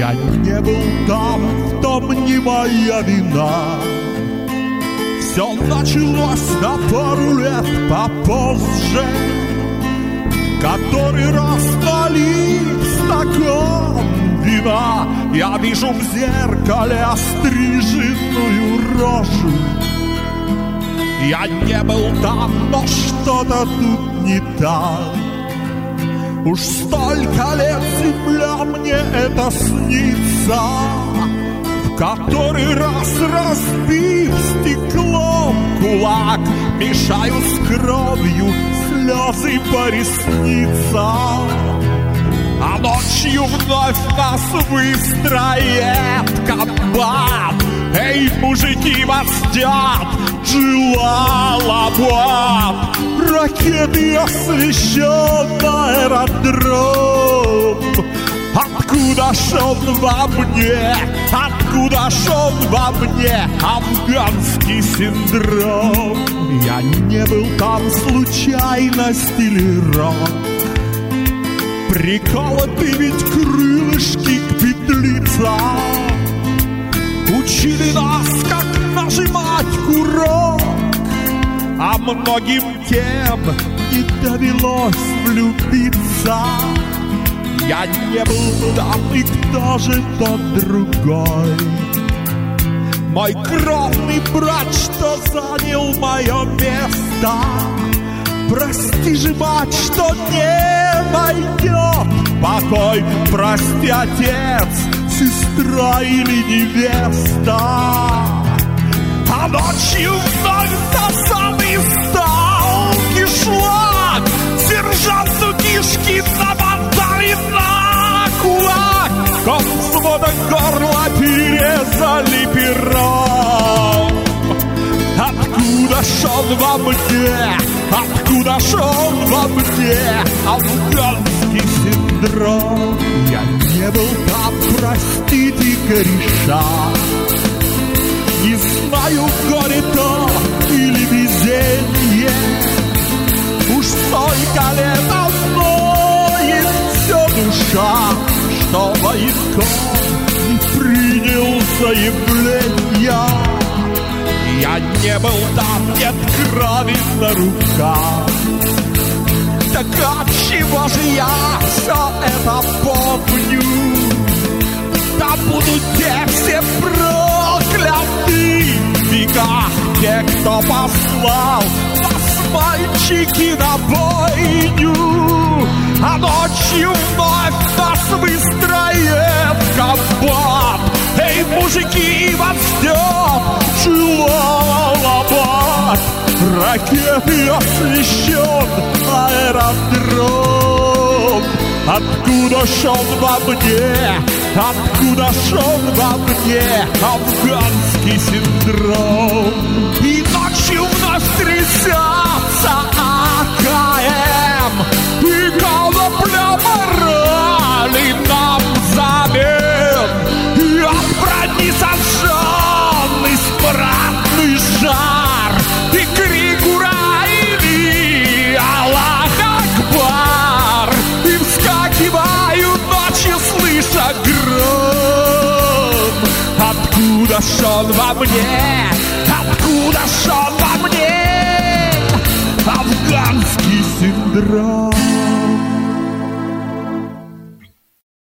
Я не был там, в том не моя вина. Все началось на пару лет попозже. Который раз налив стакан вина, я вижу в зеркале остриженную рожу. Я не был там, но что-то тут не так. Уж столько лет земля мне это снится, в который раз разбив стеклом кулак, мешаю с кровью слезы по ресницам. А ночью вновь нас выстроит комбат. Эй, мужики, вас ждет Джалалабад. Ракеты освещен аэродром. Откуда ж он во мне, откуда ж он во мне, афганский синдром? Я не был там, случайность или рок. Приколоты ведь крылышки к петлицам. Учили нас, как нажимать курок, а многим тем не довелось влюбиться. Я не был там, и кто же тот другой? Мой кровный брат, что занял мое место. Прости же, мать, что не найдет покой. Прости, отец, сестра или невеста. А ночью вновь та самый стал кишлак. Сержанту кишки намотали на кулак. Комвзвода горло перерезали пером. Откуда ж он во мне, откуда ж он во мне, афганский синдром? Я не был там, простите, кореша. Не знаю, горе то или везенье. Уж столько лет одноет все душа, что военком не принял заявления. Я не был там, нет крови на руках. Так отчего же я все это помню? Там будут те все проклятые века, те, кто послал нас, мальчики, на бойню. А ночью вновь нас выстроит комбат. Эй, мужики, вас ждет Джалалабад. Ракеты освещен аэродром. Откуда ж он во мне, откуда ж он во мне, афганский синдром? И ночью вновь трясется АКМ, и конопля морали нам замен. И от брони сожженный смрадный жар, и крик ура или Аллах Акбар. И вскакиваю ночью, слыша гром. Откуда ж он во мне, откуда ж он во мне, афганский синдром?